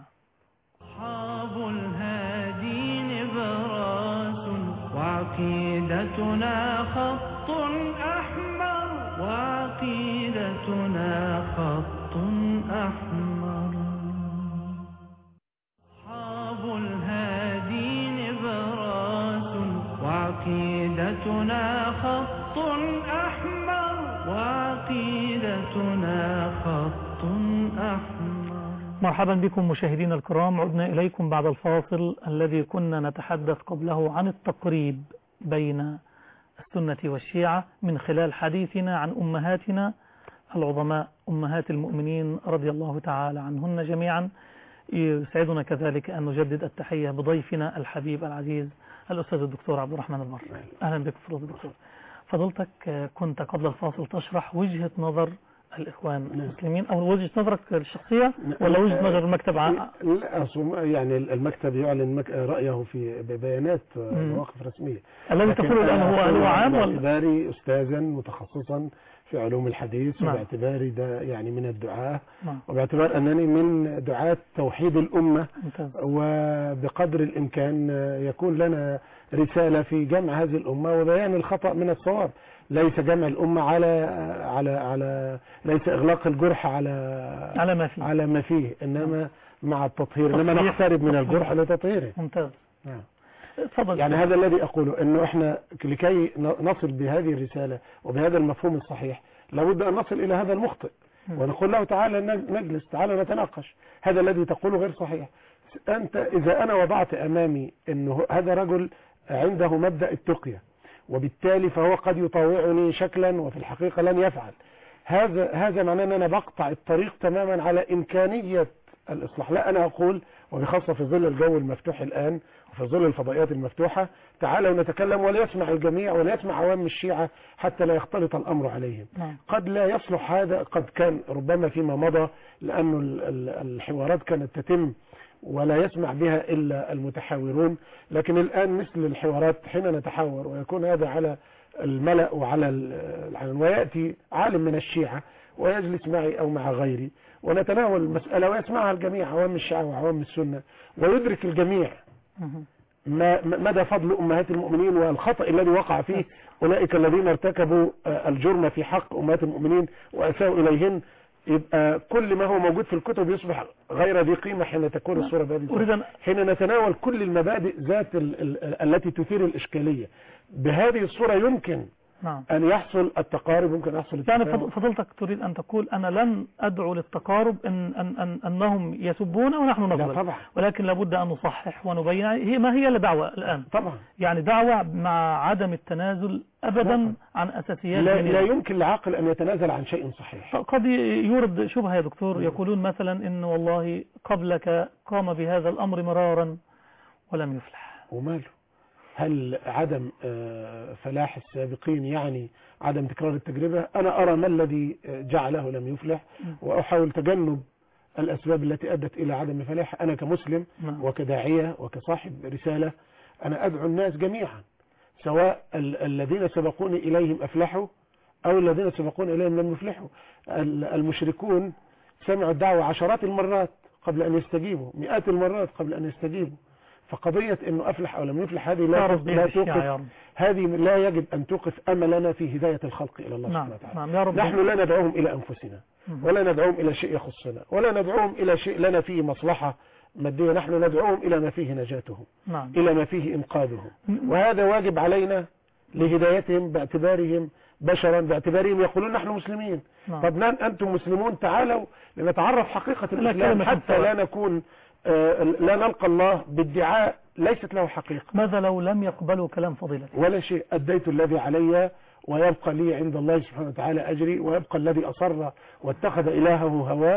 أصحاب الهادي نبراس وعقيدتنا خط أحمر، وعقيدتنا خط أحمر. أصحاب الهادي نبراس وعقيدتنا خط أحمر، وعقيدتنا خط أحمر. مرحبا بكم مشاهدينا الكرام، عدنا إليكم بعد الفاصل الذي كنا نتحدث قبله عن التقريب بين السنة والشيعة من خلال حديثنا عن أمهاتنا العظماء أمهات المؤمنين رضي الله تعالى عنهن جميعا. يسعدنا كذلك أن نجدد التحية بضيفنا الحبيب العزيز الأستاذ الدكتور عبد الرحمن البر. أهلا بك فضيلة الدكتور. فضلتك كنت قبل الفاصل تشرح وجهة نظر الإخوان المسلمين، أو وجهة نظرك الشخصية ولا وجهة نظر المكتب؟ لا يعني المكتب يعلن رأيه في بيانات مواقف رسمية. الذي تقول الآن هو هو عام ولا؟ باعتباري أستاذا متخصصا في علوم الحديث، وباعتباري ده يعني من الدعاة، وباعتبار أنني من دعاة توحيد الأمة، وبقدر الإمكان يكون لنا رسالة في جمع هذه الأمة وبيان الخطأ من الصواب، ليس جمع الأمة على على على ليس إغلاق الجرح على على ما فيه على ما فيه إنما مع التطهير، إنما نقترب من الجرح لتطهيره. ممتاز. نعم. يعني هذا الذي أقوله، إنه إحنا لكي نصل بهذه الرسالة وبهذا المفهوم الصحيح لابد أن نصل إلى هذا المخطئ ونقول له تعالى نجلس، تعالى نتناقش، هذا الذي تقوله غير صحيح. أنت إذا أنا وضعت أمامي إنه هذا رجل عنده مبدأ التقية وبالتالي فهو قد يطاوعني شكلا وفي الحقيقة لن يفعل، هذا هذا معناه أن أنا بقطع الطريق تماما على إمكانية الإصلاح. لا، أنا أقول وبخاصة في ظل الجو المفتوح الآن وفي ظل الفضائيات المفتوحة، تعالوا نتكلم وليسمع الجميع وليسمع عوام الشيعة حتى لا يختلط الأمر عليهم. نعم. قد لا يصلح هذا، قد كان ربما فيما مضى لأن الحوارات كانت تتم ولا يسمع بها إلا المتحاورون، لكن الآن مثل الحوارات حين نتحاور ويكون هذا على الملأ وعلى العلن، ويأتي عالم من الشيعة ويجلس معي أو مع غيري ونتناول المسألة ويسمعها الجميع، عوام الشيعة وعوام السنة، ويدرك الجميع ما مدى فضل أمهات المؤمنين والخطأ الذي وقع فيه أولئك الذين ارتكبوا الجرم في حق أمهات المؤمنين وأساءوا إليهن. يبقى كل ما هو موجود في الكتب يصبح غير ذي قيمة حين تكون الصورة بهذه الصورة، حين نتناول كل المبادئ ذات ال ال التي تثير الإشكالية بهذه الصورة يمكن نعم. أن يحصل التقارب، ممكن يحصل يعني فضلتك تريد أن تقول أنا لن أدعو للتقارب إن أن أن أنهم يسبون ونحن نقبل، طبعا. ولكن لابد أن نصحح ونبين هي ما هي الدعوة الآن. طبعا. يعني دعوة مع عدم التنازل أبدا طبعا. عن أساسيات لا, لا يمكن لعاقل أن يتنازل عن شيء صحيح. قد يورد شبهة يا دكتور، يقولون مثلا إن والله قبلك قام بهذا الأمر مرارا ولم يفلح. وماله؟ هل عدم فلاح السابقين يعني عدم تكرار التجربة؟ أنا أرى ما الذي جعله لم يفلح وأحاول تجنب الأسباب التي أدت إلى عدم فلاح. أنا كمسلم وكداعية وكصاحب رسالة أنا أدعو الناس جميعا، سواء الذين سبقوني إليهم أفلحوا أو الذين سبقوني إليهم لم يفلحوا. المشركون سمعوا الدعوة عشرات المرات قبل أن يستجيبوا، مئات المرات قبل أن يستجيبوا. فقضية انه افلح او لم يفلح هذه لا, لا توقف، هذه لا يجب ان توقف املنا في هداية الخلق الى الله سبحانه وتعالى. نعم. نحن لا ندعوهم الى انفسنا ولا ندعوهم الى شيء يخصنا ولا ندعوهم الى شيء لنا فيه مصلحة مادية، نحن ندعوهم الى ما فيه نجاتهم. نعم. الى ما فيه انقاذهم، وهذا واجب علينا لهدايتهم باعتبارهم بشرا، باعتبارهم يقولون نحن مسلمين. نعم. طب انتم مسلمون، تعالوا لنتعرف حقيقة الاسلام حتى لا نكون لا نلقى الله بادعاء ليست له حقيقة. ماذا لو لم يقبلوا كلام فضيلتك؟ ولا شيء، أديت الذي علي ويبقى لي عند الله سبحانه وتعالى أجري، ويبقى الذي أصر واتخذ إلهه هواه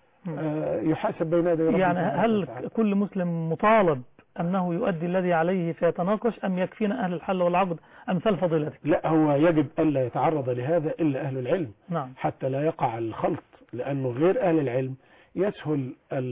يحاسب بين يدي ربه. يعني هل كل مسلم مطالب أنه يؤدي الذي عليه فيتناقش، أم يكفينا أهل الحل والعقد أمثال فضيلتك؟ لا، هو يجب ألا يتعرض لهذا إلا أهل العلم. نعم. حتى لا يقع الخلط، لأنه غير أهل العلم يسهل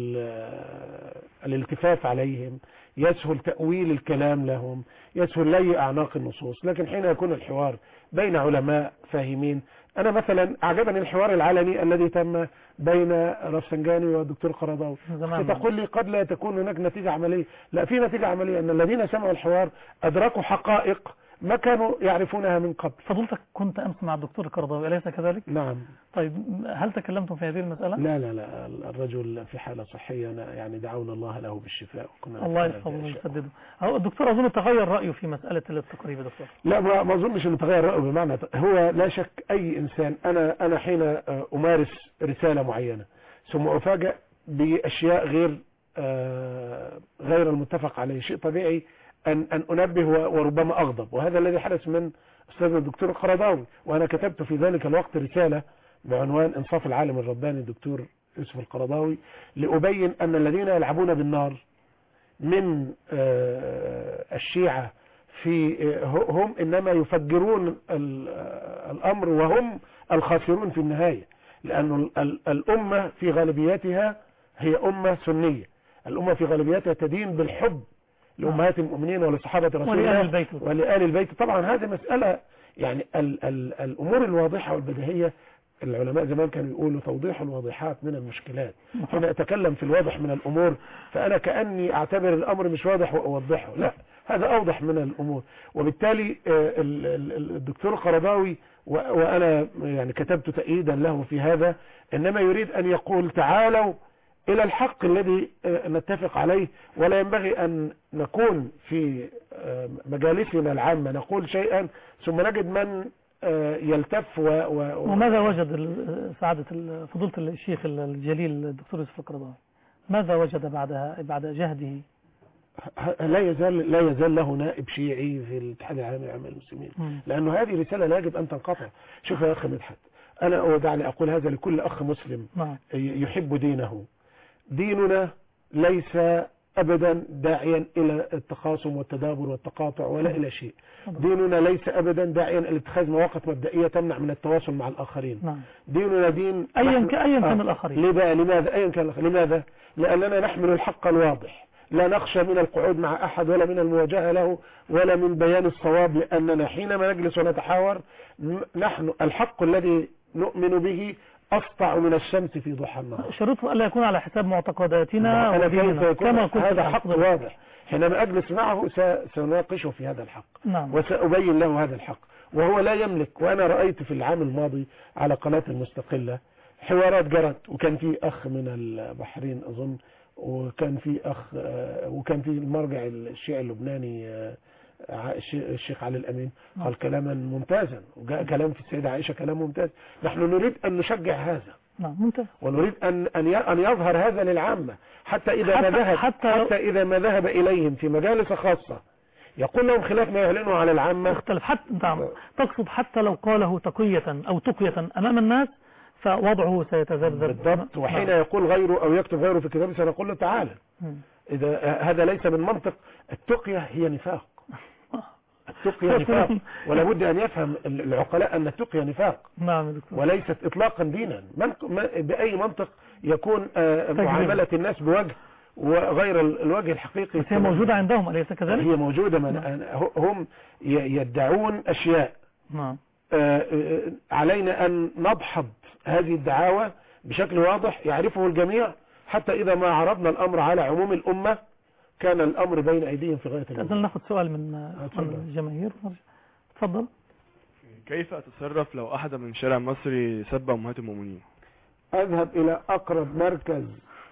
الالتفاف عليهم، يسهل تأويل الكلام لهم، يسهل لي أعناق النصوص. لكن حين يكون الحوار بين علماء فاهمين، أنا مثلا أعجبني الحوار العلني الذي تم بين رفسنجاني والدكتور قرضاوي. تقول لي قد لا تكون هناك نتيجة عملية. لا، في نتيجة عملية، أن الذين سمعوا الحوار أدركوا حقائق ما كانوا يعرفونها من قبل. فضلتك كنت أمس مع الدكتور القرضاوي أليس كذلك؟ نعم. طيب هل تكلمتم في هذه المسألة؟ لا لا لا، الرجل في حالة صحية، يعني دعونا الله له بالشفاء. وكنا الله يحفظه ويسدده. هو الدكتور أظن تغير رأيه في مسألة التقريب يا دكتور. لا، ما ما أظنش إنه تغير رأيه، بمعنى هو لا شك أي إنسان، أنا أنا حين أمارس رسالة معينة ثم أفاجأ بأشياء غير غير المتفق عليه، شيء طبيعي أن أن أنبه وربما أغضب، وهذا الذي حدث من أستاذنا الدكتور القرضاوي. وأنا كتبت في ذلك الوقت رسالة بعنوان إنصاف العالم الرباني الدكتور يوسف القرضاوي، لأبين أن الذين يلعبون بالنار من الشيعة في هم إنما يفجرون الأمر وهم الخاسرون في النهاية، لأن الأمة في غالبيتها هي أمة سنية، الأمة في غالبيتها تدين بالحب لأمهات المؤمنين ولصحابة رسول الله ولآل البيت. طبعا هذه مسألة يعني ال ال الأمور الواضحة والبديهية، العلماء زمان كانوا يقولوا توضيح الواضحات من المشكلات. حين أتكلم في الواضح من الأمور فأنا كأني أعتبر الأمر مش واضح وأوضحه، لا، هذا أوضح من الأمور. وبالتالي الدكتور القرضاوي وأنا يعني كتبت تأييدا له في هذا، إنما يريد أن يقول تعالوا إلى الحق الذي نتفق عليه، ولا ينبغي أن نكون في مجالسنا العامة نقول شيئا ثم نجد من يلتف و... و... وماذا وجد سعادة فضيلة الشيخ الجليل الدكتور يوسف القرضاوي؟ ماذا وجد بعدها بعد جهده؟ لا يزال لا يزال له نائب شيعي في الاتحاد العالمي للعلماء المسلمين، لأنه هذه رسالة لا يجب أن تنقطع. شوف يا أخي مدحت، أنا أودعني أقول هذا لكل أخ مسلم يحب دينه، ديننا ليس أبدا داعيا إلى التخاصم والتدابر والتقاطع ولا إلى شيء. ديننا ليس أبدا داعيا إلى اتخاذ مواقف مبدئية تمنع من التواصل مع الآخرين. نعم. ديننا دين أيا أيا كان الآخرين. لماذا أيا كان لماذا؟ لأننا نحمل الحق الواضح، لا نخشى من القعود مع أحد ولا من المواجهة له ولا من بيان الصواب، لأننا حينما نجلس ونتحاور نحن الحق الذي نؤمن به أسطع من الشمس في ضحى النهار. شرطه ألا يكون على حساب معتقداتنا وديننا كما قلت. هذا حق واضح، حينما أجلس معه سنناقشه في هذا الحق. نعم. وسأبين له هذا الحق، وهو لا يملك. وأنا رأيت في العام الماضي على قناة المستقلة حوارات جرت، وكان في أخ من البحرين أظن، وكان في أخ وكان في المرجع الشيعي اللبناني الشيخ علي الأمين قال كلاما ممتازا، وجاء كلام في السيدة عائشة كلام ممتاز. نحن نريد أن نشجع هذا. نعم ممتاز. ونريد أن أن يظهر هذا للعامة، حتى إذا ما ذهب حتى, حتى إذا ما ذهب إليهم في مجالس خاصة يقول لهم خلاف ما يعلنوا على العامة يختلف. حتى نعم تقصد حتى لو قاله تقية أو تقية أمام الناس فوضعه سيتذبذب. بالضبط. وحين يقول غيره أو يكتب غيره في كتابه سنقول له تعالى. إذا هذا ليس من منطق. التقية هي نفاق. التقية نفاق، ولا بد أن يفهم العقلاء أن التقية نفاق. نعم دكتور. وليست إطلاقا دينا. من بأي منطق يكون معاملة الناس بوجه وغير الوجه الحقيقي؟ بس هي موجودة عندهم أليس كذلك؟ هي موجودة. من هم يدعون أشياء. نعم. علينا أن نضحض هذه الدعاوى بشكل واضح يعرفه الجميع، حتى إذا ما عرضنا الأمر على عموم الأمة كان الأمر بين أيديهم في غاية الوضوح. ناخذ سؤال من الجماهير. تفضل. كيف أتصرف لو أحد من الشارع المصري سب أمهات المؤمنين؟ أذهب إلى أقرب مركز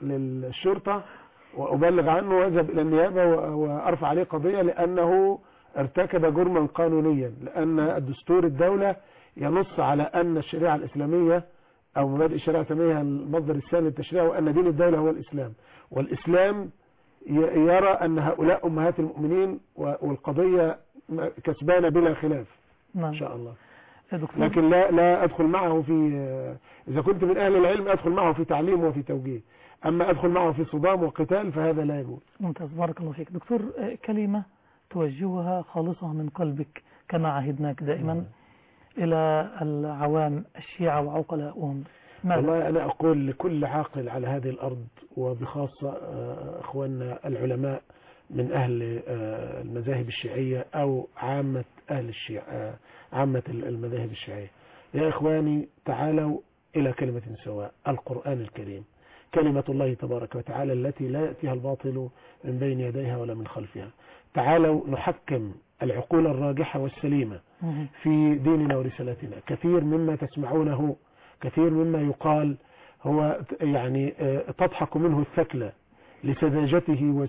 للشرطة وأبلغ عنه، وأذهب إلى النيابة وأرفع عليه قضية، لأنه ارتكب جرما قانونيا. لأن الدستور الدولة ينص على أن الشريعة الإسلامية أو مبادئ الشريعة الإسلامية المصدر الثاني للتشريع، وأن دين الدولة هو الإسلام، والإسلام يرى أن هؤلاء أمهات المؤمنين، والقضية كسبانة بلا خلاف. نعم. إن شاء الله. لكن لا لا أدخل معه في، إذا كنت من أهل العلم أدخل معه في تعليم وفي توجيه، أما أدخل معه في صدام وقتال فهذا لا يجوز. ممتاز، بارك الله فيك. دكتور، كلمة توجهها خالصة من قلبك كما عهدناك دائما م. إلى العوام الشيعة وعقلاؤهم. والله أنا أقول لكل عاقل على هذه الأرض، وبخاصة أخواننا العلماء من أهل المذاهب الشيعية أو عامة أهل الشيعة، عامة المذاهب الشيعية، يا إخواني تعالوا إلى كلمة سواء، القرآن الكريم كلمة الله تبارك وتعالى التي لا يأتيها الباطل من بين يديها ولا من خلفها. تعالوا نحكم العقول الراجحة والسليمة في ديننا ورسالتنا. كثير مما تسمعونه، كثير مما يقال هو يعني تضحك منه الثكلى لسذاجته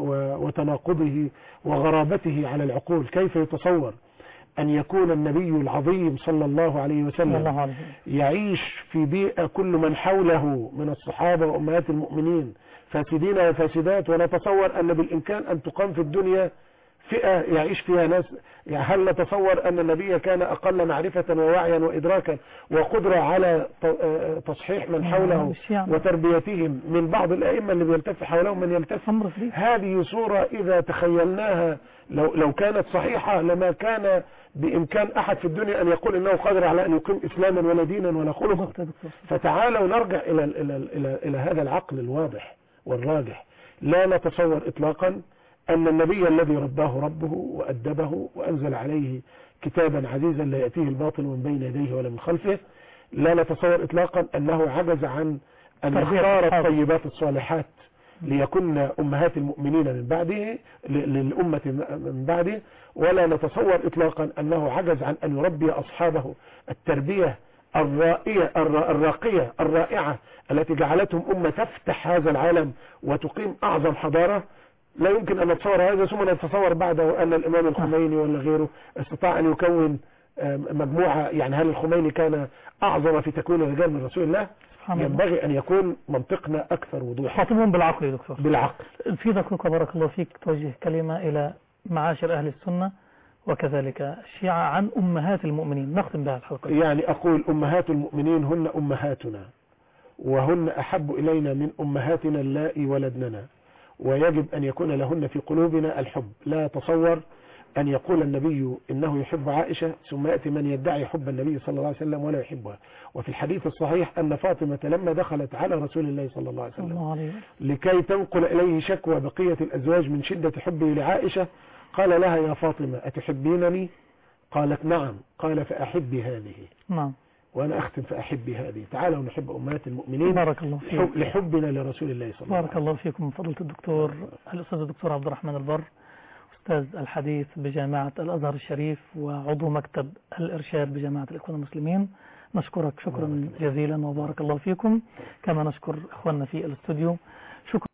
وتناقضه وغرابته على العقول. كيف يتصور أن يكون النبي العظيم صلى الله عليه وسلم يعيش في بيئة كل من حوله من الصحابة وأمهات المؤمنين فاسدين وفاسدات، ونتصور أن بالإمكان أن تقام في الدنيا فئة يعيش فيها ناس؟ يعني هل نتصور أن النبي كان أقل معرفة ووعيا وإدراكا وقدرة على تصحيح من حوله وتربيتهم من بعض الأئمة اللي بيلتف حولهم من يلتف؟ هذه صورة إذا تخيلناها لو لو كانت صحيحة لما كان بإمكان أحد في الدنيا أن يقول إنه قادر على أن يقيم إسلاما ولا دينا ولا خلقا. فتعالوا نرجع إلى إلى إلى إلى هذا العقل الواضح والراجح. لا نتصور إطلاقا أن النبي الذي رباه ربه وأدبه وأنزل عليه كتابا عزيزا لا يأتيه الباطل من بين يديه ولا من خلفه، لا نتصور إطلاقا أنه عجز عن أن يختار الطيبات الصالحات ليكن أمهات المؤمنين من بعده للأمة من بعده، ولا نتصور إطلاقا أنه عجز عن أن يربي أصحابه التربية الرائية الراقية الرائعة التي جعلتهم أمة تفتح هذا العالم وتقيم أعظم حضارة. لا يمكن أن نتصور هذا ثم نتصور بعده أن الإمام الخميني ولا غيره استطاع أن يكون مجموعة. يعني هل الخميني كان أعظم في تكوين الرجال من رسول الله؟ ينبغي أن يكون منطقنا أكثر وضوحا. خاطبهم بالعقل يا دكتور. بالعقل. في دقيقة بارك الله فيك توجه كلمة إلى معاشر أهل السنة وكذلك الشيعة عن أمهات المؤمنين، نختم بها الحلقة. يعني أقول أمهات المؤمنين هن أمهاتنا وهن أحب إلينا من أمهاتنا اللائي ولدننا، ويجب أن يكون لهن في قلوبنا الحب. لا تصور أن يقول النبي إنه يحب عائشة ثم يأتي من يدعي حب النبي صلى الله عليه وسلم ولا يحبها. وفي الحديث الصحيح أن فاطمة لما دخلت على رسول الله صلى الله عليه وسلم لكي تنقل إليه شكوى بقية الأزواج من شدة حبه لعائشة، قال لها يا فاطمة أتحبينني؟ قالت نعم. قال فأحبي هذه. نعم. وأنا أختم فأحبي هذه. تعالوا نحب أمهات المؤمنين بارك الله فيك. لحبنا لرسول الله صلى الله عليه وسلم. بارك الله فيكم فضيلة الدكتور الأستاذ الدكتور عبد الرحمن البر، أستاذ الحديث بجامعة الأزهر الشريف وعضو مكتب الإرشاد بجامعة الإخوان المسلمين. نشكرك شكرا جزيلا وبارك الله فيكم، كما نشكر إخواننا في الاستوديو. شكرا.